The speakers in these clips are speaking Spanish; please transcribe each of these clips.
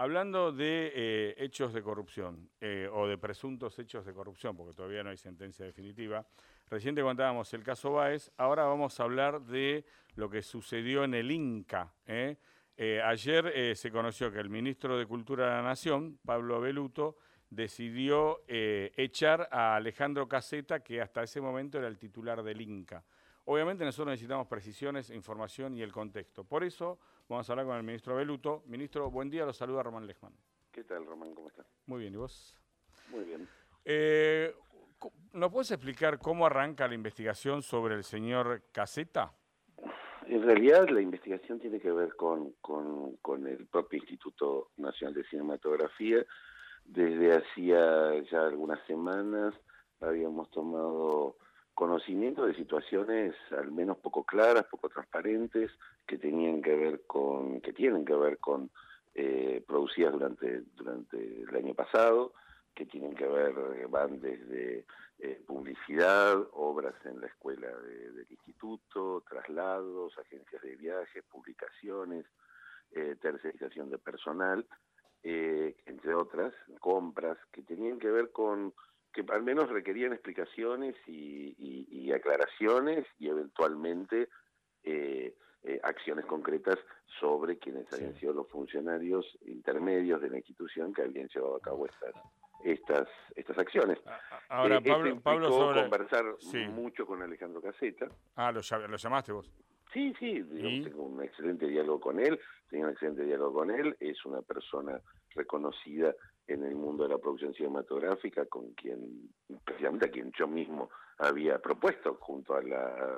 hablando de hechos de corrupción o de presuntos hechos de corrupción, porque todavía no hay sentencia definitiva, recién te contábamos el caso Báez, ahora vamos a hablar de lo que sucedió en el Inca. Ayer se conoció que el ministro de Cultura de la Nación, Pablo Belluto, decidió echar a Alejandro Caseta, que hasta ese momento era el titular del Inca. Obviamente nosotros necesitamos precisiones, información y el contexto. Por eso vamos a hablar con el ministro Belluto. Ministro, buen día, lo saluda Román Lechmann. ¿Qué tal, Román? ¿Cómo estás? Muy bien, ¿y vos? Muy bien. ¿Nos puedes explicar cómo arranca la investigación sobre el señor Caseta? En realidad la investigación tiene que ver con el propio Instituto Nacional de Cinematografía. Desde hacía ya algunas semanas habíamos tomado conocimiento de situaciones al menos poco claras, poco transparentes, que tienen que ver con producidas durante el año pasado, que tienen que ver, van desde publicidad, obras en la escuela del instituto, traslados, agencias de viajes, publicaciones, tercerización de personal, entre otras, compras, que tenían que ver con, que al menos requerían explicaciones y aclaraciones y eventualmente acciones concretas sobre quienes habían sido los funcionarios intermedios de la institución que habían llevado a cabo estas acciones. Ahora, Esto implicó conversar Sí. mucho con Alejandro Caseta. Ah, ¿lo llamaste vos? Sí, digamos, tengo un excelente diálogo con él, es una persona reconocida en el mundo de la producción cinematográfica, precisamente a quien yo mismo había propuesto junto a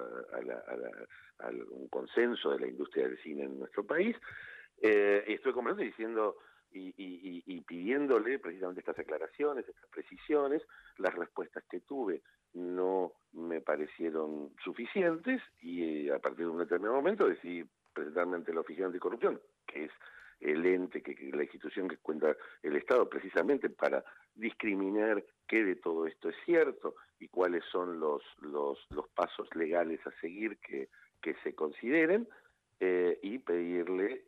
un consenso de la industria del cine en nuestro país. Estoy conversando diciendo y pidiéndole precisamente estas aclaraciones, estas precisiones. Las respuestas que tuve no me parecieron suficientes y a partir de un determinado momento decidí presentarme ante la Oficina Anticorrupción, que es el ente, la institución que cuenta el Estado precisamente para discriminar qué de todo esto es cierto y cuáles son los pasos legales a seguir que se consideren, y pedirle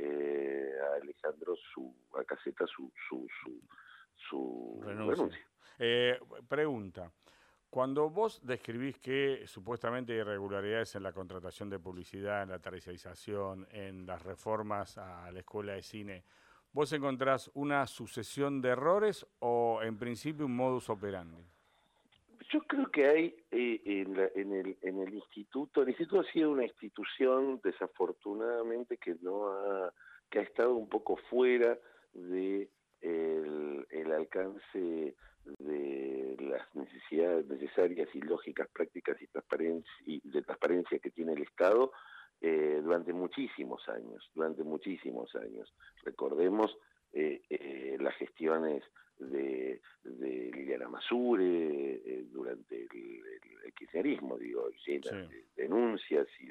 a Alejandro a Caseta su renuncia. Pregunta. Cuando vos describís que supuestamente hay irregularidades en la contratación de publicidad, en la tercerización, en las reformas a la escuela de cine, ¿vos encontrás una sucesión de errores o en principio un modus operandi? Yo creo que hay en el instituto ha sido una institución desafortunadamente que ha estado un poco fuera de el alcance de las necesidades necesarias y lógicas, prácticas y de transparencia que tiene el Estado durante muchísimos años. Recordemos las gestiones de Liliana Masure durante el kirchnerismo, llenas de denuncias y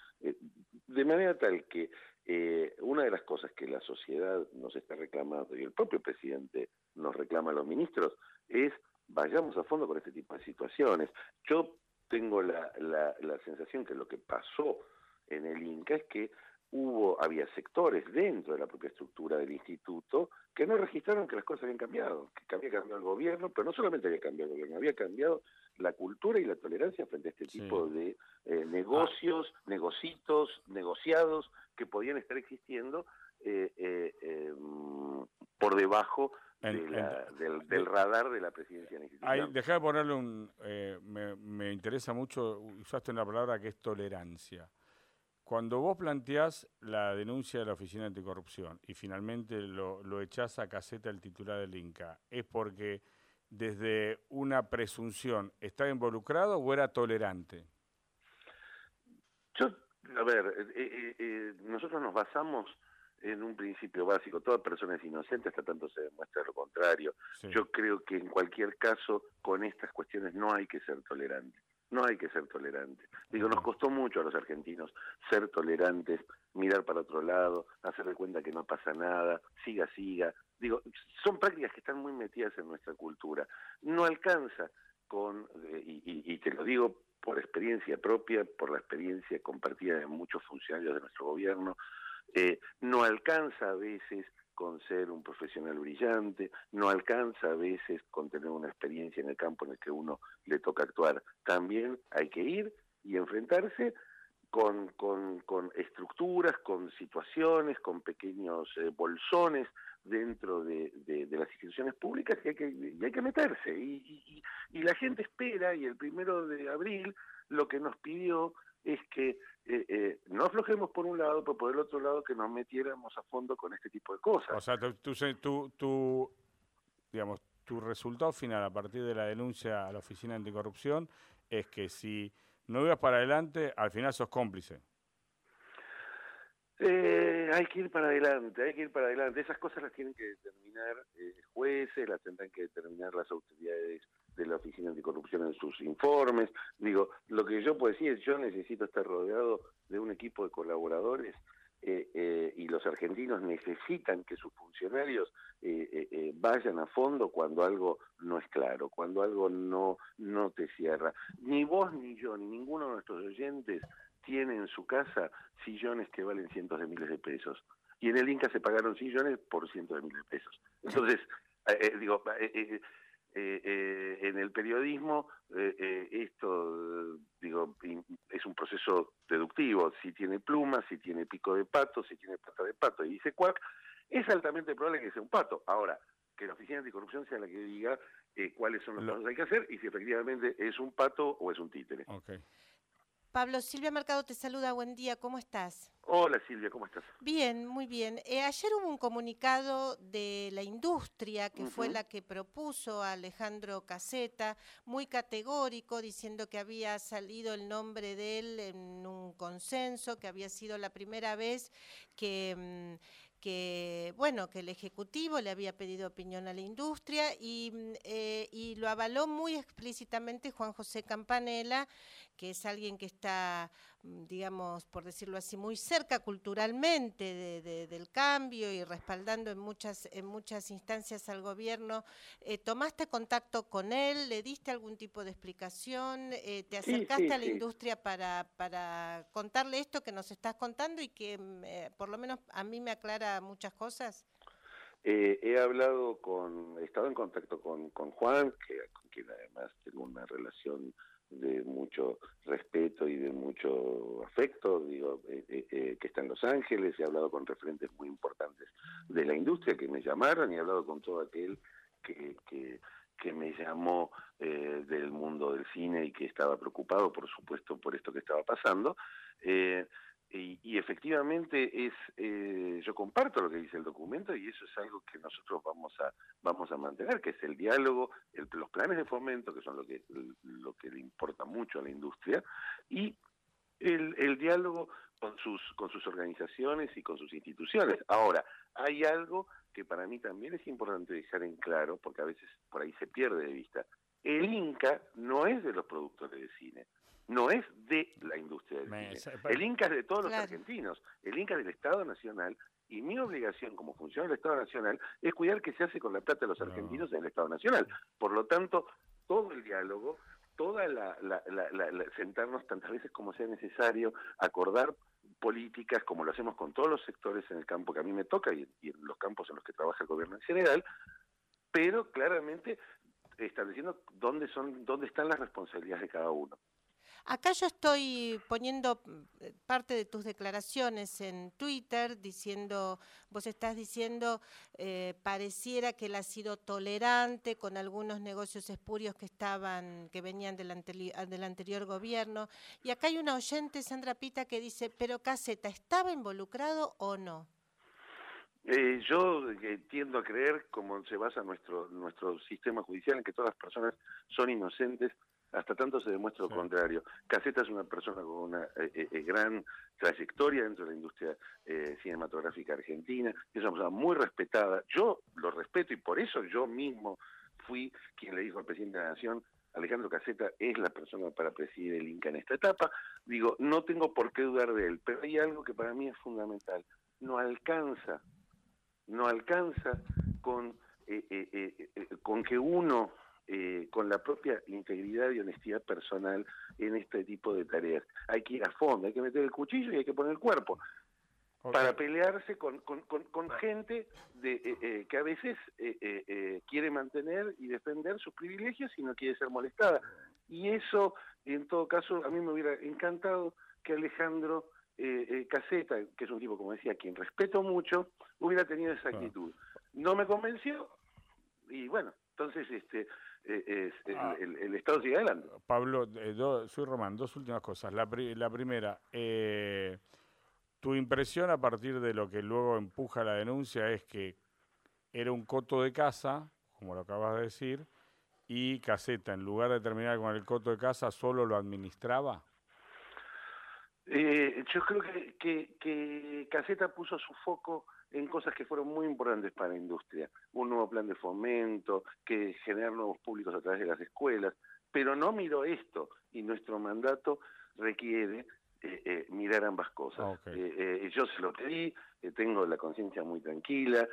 de manera tal que una de las cosas que la sociedad nos está reclamando y el propio presidente nos reclama a los ministros es vayamos a fondo con este tipo de situaciones. Yo tengo la sensación que lo que pasó en el Inca es que había sectores dentro de la propia estructura del instituto que no registraron que las cosas habían cambiado, que había cambiado el gobierno, pero no solamente había cambiado el gobierno, había cambiado la cultura y la tolerancia frente a este tipo de negocios, negociados que podían estar existiendo por debajo del radar de la presidencia de la institución. Dejá de ponerle me interesa mucho, usaste una palabra que es tolerancia. Cuando vos planteás la denuncia de la Oficina Anticorrupción y finalmente lo echás a Caseta, el titular del Inca, ¿es porque desde una presunción estaba involucrado o era tolerante? Nosotros nos basamos en un principio básico: toda persona es inocente hasta tanto se demuestra lo contrario. Sí. Yo creo que en cualquier caso con estas cuestiones no hay que ser tolerante. Nos costó mucho a los argentinos ser tolerantes, mirar para otro lado, hacer de cuenta que no pasa nada, siga. Son prácticas que están muy metidas en nuestra cultura. No alcanza y te lo digo por experiencia propia, por la experiencia compartida de muchos funcionarios de nuestro gobierno, no alcanza a veces con ser un profesional brillante, no alcanza a veces con tener una experiencia en el campo en el que uno le toca actuar. También hay que ir y enfrentarse con estructuras, con situaciones, con pequeños bolsones dentro de las instituciones públicas y hay que meterse. Y la gente espera, y el 1 de abril lo que nos pidió es que no aflojemos por un lado, pero por el otro lado que nos metiéramos a fondo con este tipo de cosas. O sea, digamos, tu resultado final a partir de la denuncia a la Oficina Anticorrupción es que si no ibas para adelante, al final sos cómplice. Hay que ir para adelante, hay que ir para adelante. Esas cosas las tienen que determinar jueces, las tendrán que determinar las autoridades de la Oficina Anticorrupción en sus informes. Digo, lo que yo puedo decir es yo necesito estar rodeado de un equipo de colaboradores y los argentinos necesitan que sus funcionarios vayan a fondo cuando algo no es claro, cuando algo no te cierra. Ni vos, ni yo, ni ninguno de nuestros oyentes tiene en su casa sillones que valen cientos de miles de pesos. Y en el Inca se pagaron sillones por cientos de miles de pesos. Entonces, en el periodismo esto, es un proceso deductivo. Si tiene plumas, si tiene pico de pato, si tiene pata de pato y dice cuac, es altamente probable que sea un pato. Ahora, que la Oficina Anticorrupción sea la que diga cuáles son los pasos que hay que hacer y si efectivamente es un pato o es un títere. Okay. Pablo, Silvia Mercado te saluda, buen día, ¿cómo estás? Hola Silvia, ¿cómo estás? Bien, muy bien. Ayer hubo un comunicado de la industria que fue la que propuso a Alejandro Caseta, muy categórico, diciendo que había salido el nombre de él en un consenso, que había sido la primera vez que el Ejecutivo le había pedido opinión a la industria y lo avaló muy explícitamente Juan José Campanella, que es alguien que está, digamos, por decirlo así, muy cerca culturalmente del cambio y respaldando en muchas instancias al gobierno. ¿Tomaste contacto con él? ¿Le diste algún tipo de explicación? ¿Te acercaste a la industria para contarle esto que nos estás contando y que por lo menos a mí me aclara muchas cosas? He estado en contacto con Juan, con quien además tengo una relación de mucho respeto y de mucho afecto, que está en Los Ángeles. He hablado con referentes muy importantes de la industria que me llamaron y he hablado con todo aquel que me llamó del mundo del cine y que estaba preocupado, por supuesto, por esto que estaba pasando. Y efectivamente yo comparto lo que dice el documento y eso es algo que nosotros vamos a mantener, que es el diálogo, los planes de fomento, que son lo que le importa mucho a la industria, y el diálogo con sus organizaciones y con sus instituciones. Ahora, hay algo que para mí también es importante dejar en claro, porque a veces por ahí se pierde de vista. El Inca no es de los productores de cine. No es de la industria del cine. El Inca es de todos los argentinos. El Inca es del Estado Nacional y mi obligación como funcionario del Estado Nacional es cuidar que se hace con la plata de los argentinos en el Estado Nacional. Por lo tanto, todo el diálogo, toda sentarnos tantas veces como sea necesario, acordar políticas como lo hacemos con todos los sectores en el campo que a mí me toca y en los campos en los que trabaja el gobierno en general, pero claramente estableciendo dónde están las responsabilidades de cada uno. Acá yo estoy poniendo parte de tus declaraciones en Twitter, vos estás diciendo, pareciera que él ha sido tolerante con algunos negocios espurios que venían del anterior gobierno. Y acá hay una oyente, Sandra Pita, que dice, pero Caseta, ¿estaba involucrado o no? Yo tiendo a creer, como se basa nuestro sistema judicial, en que todas las personas son inocentes hasta tanto se demuestra lo contrario. Caseta es una persona con una gran trayectoria dentro de la industria cinematográfica argentina, es una persona muy respetada. Yo lo respeto y por eso yo mismo fui quien le dijo al presidente de la Nación, Alejandro Caseta es la persona para presidir el Inca en esta etapa. Digo, no tengo por qué dudar de él, pero hay algo que para mí es fundamental. No alcanza con que uno con la propia integridad y honestidad personal en este tipo de tareas. Hay que ir a fondo, hay que meter el cuchillo y hay que poner el cuerpo. para pelearse con gente que a veces quiere mantener y defender sus privilegios y no quiere ser molestada. Y eso, en todo caso, a mí me hubiera encantado que Alejandro Caseta, que es un tipo, como decía, a quien respeto mucho, hubiera tenido esa actitud. No me convenció y bueno, entonces el Estado sigue adelante. Pablo, soy Román, dos últimas cosas. La primera, tu impresión a partir de lo que luego empuja la denuncia es que era un coto de casa, como lo acabas de decir, y Caseta, en lugar de terminar con el coto de casa, solo lo administraba. Yo creo que Caseta puso su foco en cosas que fueron muy importantes para la industria. Un nuevo plan de fomento, que generar nuevos públicos a través de las escuelas, pero no miró esto, y nuestro mandato requiere mirar ambas cosas. Okay. Yo se lo pedí, tengo la conciencia muy tranquila,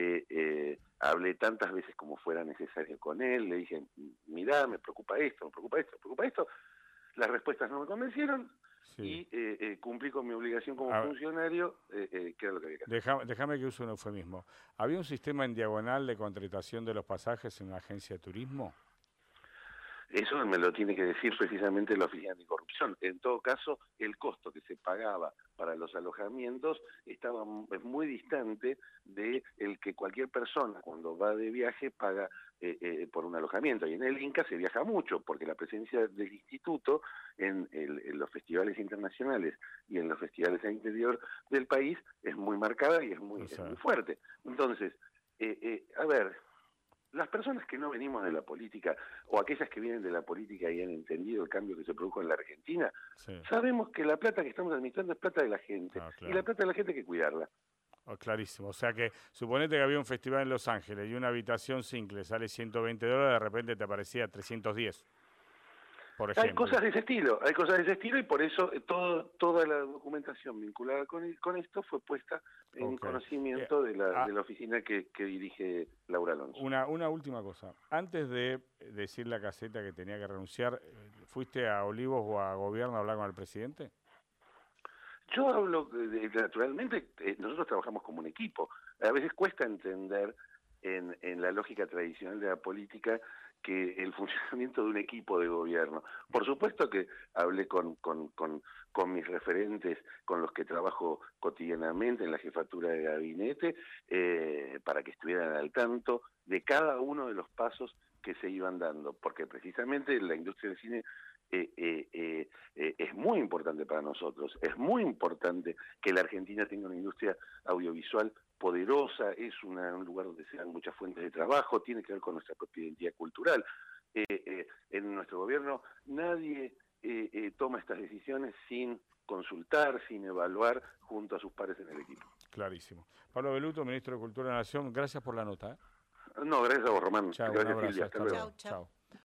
hablé tantas veces como fuera necesario con él, le dije, mirá, me preocupa esto, me preocupa esto, me preocupa esto. Las respuestas no me convencieron. Sí. Y cumplí con mi obligación como funcionario, que era lo que había que hacer. Déjame que use un eufemismo. ¿Había un sistema en diagonal de contratación de los pasajes en una agencia de turismo? Eso me lo tiene que decir precisamente la Oficina Anticorrupción. En todo caso, el costo que se pagaba para los alojamientos estaba muy distante de el que cualquier persona cuando va de viaje paga por un alojamiento. Y en el Inca se viaja mucho, porque la presencia del instituto en los festivales internacionales y en los festivales al interior del país es muy marcada y es muy fuerte. Entonces, a ver, las personas que no venimos de la política, o aquellas que vienen de la política y han entendido el cambio que se produjo en la Argentina, sabemos que la plata que estamos administrando es plata de la gente, y la plata de la gente hay que cuidarla. Clarísimo, o sea que suponete que había un festival en Los Ángeles y una habitación single sale $120, de repente te aparecía 310. Por ejemplo. Hay cosas de ese estilo y por eso toda la documentación vinculada con esto fue puesta en conocimiento de la oficina que dirige Laura Alonso. Una última cosa, antes de decirle a Caseta que tenía que renunciar, ¿fuiste a Olivos o a Gobierno a hablar con el presidente? Yo hablo, naturalmente, nosotros trabajamos como un equipo. A veces cuesta entender en la lógica tradicional de la política que el funcionamiento de un equipo de gobierno. Por supuesto que hablé con mis referentes, con los que trabajo cotidianamente en la jefatura de gabinete, para que estuvieran al tanto de cada uno de los pasos que se iban dando, porque precisamente la industria del cine es muy importante para nosotros, es muy importante que la Argentina tenga una industria audiovisual poderosa, es un lugar donde se dan muchas fuentes de trabajo, tiene que ver con nuestra propia identidad cultural. En nuestro gobierno nadie toma estas decisiones sin consultar, sin evaluar junto a sus pares en el equipo. Clarísimo. Pablo Belluto, Ministro de Cultura de la Nación, gracias por la nota. No, gracias a vos, Román. Chao, gracias, un abrazo, Silvia. hasta luego. Chao.